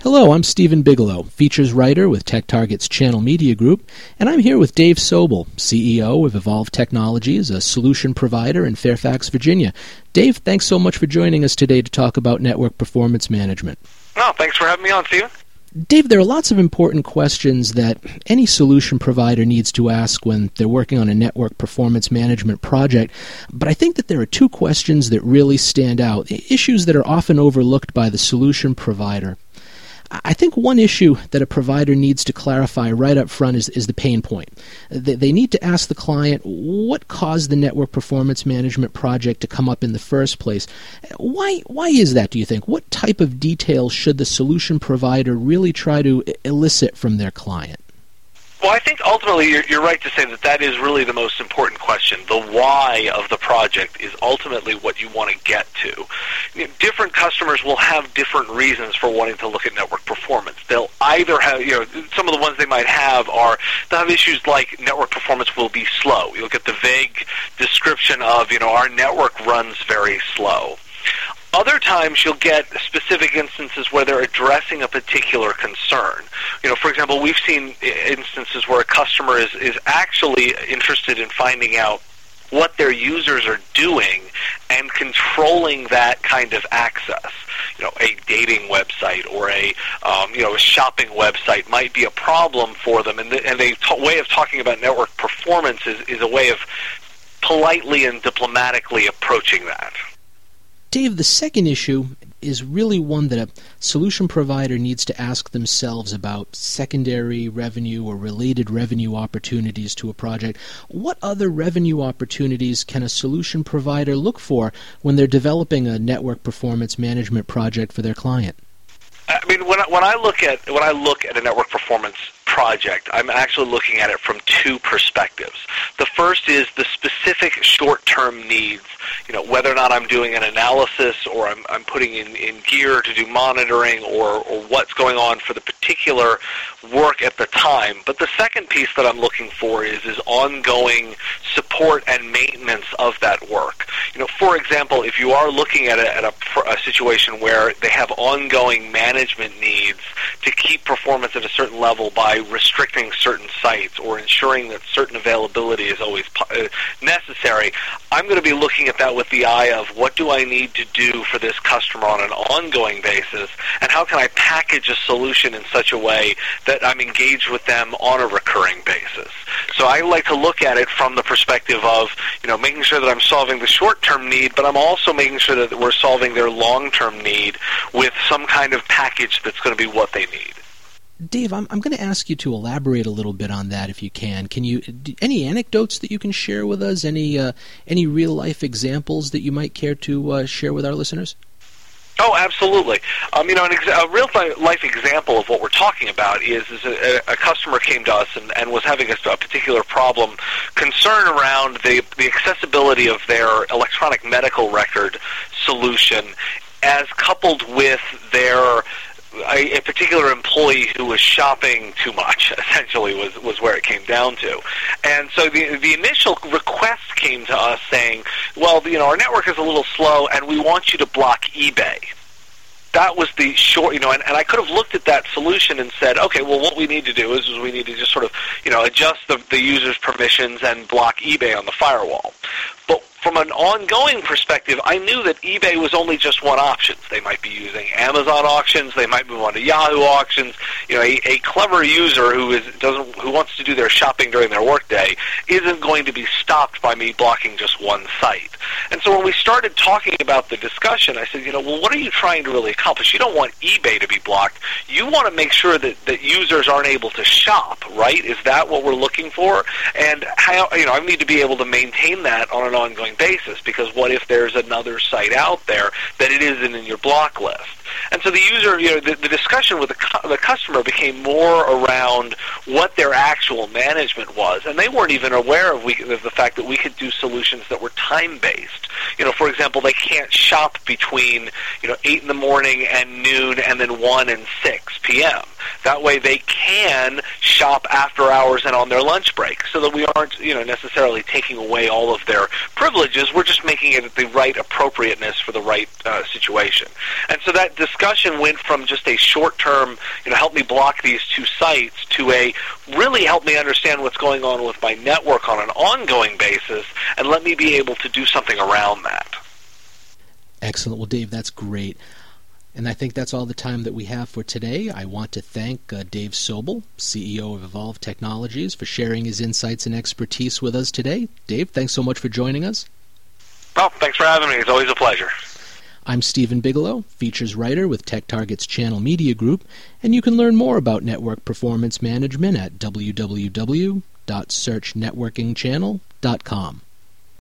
Hello, I'm Stephen Bigelow, features writer with TechTarget's Channel Media Group, and I'm here with Dave Sobel, CEO of Evolv Technologies, a solution provider in Fairfax, Virginia. Dave, thanks so much for joining us today to talk about network performance management. No, thanks for having me on, Stephen. Dave, there are lots of important questions that any solution provider needs to ask when they're working on a network performance management project, but I think that there are two questions that really stand out, issues that are often overlooked by the solution provider. I think one issue that a provider needs to clarify right up front is the pain point. They need to ask the client what caused the network performance management project to come up in the first place. Why is that, do you think? What type of details should the solution provider really try to elicit from their client? Well, I think ultimately you're right to say that is really the most important question. The why of the project is ultimately what you want to get to. Different customers will have different reasons for wanting to look at network performance. They'll either have, some of the ones they might have are, they'll have issues like network performance will be slow. You'll get the vague description of, our network runs very slow. Other times you'll get specific instances where they're addressing a particular concern. For example, we've seen instances where a customer is actually interested in finding out what their users are doing and controlling that kind of access. A dating website or a shopping website might be a problem for them, and a way of talking about network performance is a way of politely and diplomatically approaching that. Dave, the second issue is really one that a solution provider needs to ask themselves about secondary revenue or related revenue opportunities to a project. What other revenue opportunities can a solution provider look for when they're developing a network performance management project for their client? I mean, when I look at a network performance project, I'm actually looking at it from two perspectives. The first is the specific short-term needs, whether or not I'm doing an analysis or I'm putting in gear to do monitoring or what's going on for the particular work at the time. But the second piece that I'm looking for is ongoing support and maintenance of that work. For example, if you are looking at a situation where they have ongoing management needs to keep performance at a certain level by restricting certain sites or ensuring that certain availability is always necessary, I'm going to be looking at that with the eye of what do I need to do for this customer on an ongoing basis, and how can I package a solution in such a way that I'm engaged with them on a recurring basis. So I like to look at it from the perspective of, making sure that I'm solving the short-term need, but I'm also making sure that we're solving their long-term need with some kind of package that's going to be what they need. Dave, I'm going to ask you to elaborate a little bit on that if you can. Any anecdotes that you can share with us? Any real-life examples that you might care to share with our listeners? Oh, absolutely. A real-life example of what we're talking about is a customer came to us and was having a particular concern around the accessibility of their electronic medical record solution as coupled with a particular employee who was shopping too much, essentially, was where it came down to. And so the initial request came to us saying, well, our network is a little slow, and we want you to block eBay. That was the short, and I could have looked at that solution and said, okay, well, what we need to do is we need to just sort of, adjust the user's permissions and block eBay on the firewall. But from an ongoing perspective, I knew that eBay was only just one option. They might be using Amazon auctions. They might move on to Yahoo auctions. A clever user who wants to do their shopping during their workday isn't going to be stopped by me blocking just one site. And so when we started talking about the discussion, I said, well, what are you trying to really accomplish? You don't want eBay to be blocked. You want to make sure that users aren't able to shop, right? Is that what we're looking for? And how, I need to be able to maintain that on an ongoing basis, because what if there's another site out there that it isn't in your block list? And so the user, the discussion with the customer became more around what their actual management was, and they weren't even aware of the fact that we could do solutions that were time-based. For example, they can't shop between 8 in the morning and noon and then 1 and 6 p.m. That way they can shop after hours and on their lunch break, so that we aren't, necessarily taking away all of their privileges. We're just making it the right appropriateness for the right situation. And so that discussion went from just a short-term, help me block these 2 sites, to a really help me understand what's going on with my network on an ongoing basis, and let me be able to do something around that. Excellent. Well, Dave, that's great. And I think that's all the time that we have for today. I want to thank Dave Sobel, CEO of Evolv Technologies, for sharing his insights and expertise with us today. Dave, thanks so much for joining us. Well, thanks for having me. It's always a pleasure. I'm Stephen Bigelow, features writer with TechTarget's Channel Media Group, and you can learn more about network performance management at www.searchnetworkingchannel.com.